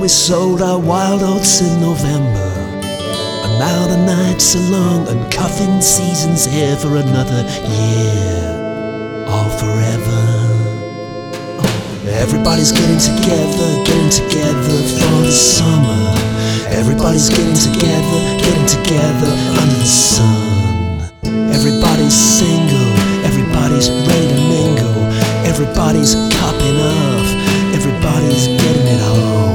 we sold our wild oats in November. And now the nights are long and cuffing season's here for another year, all forever. Everybody's getting together for the summer. Everybody's getting together under the sun. Everybody's single, everybody's ready to mingle. Everybody's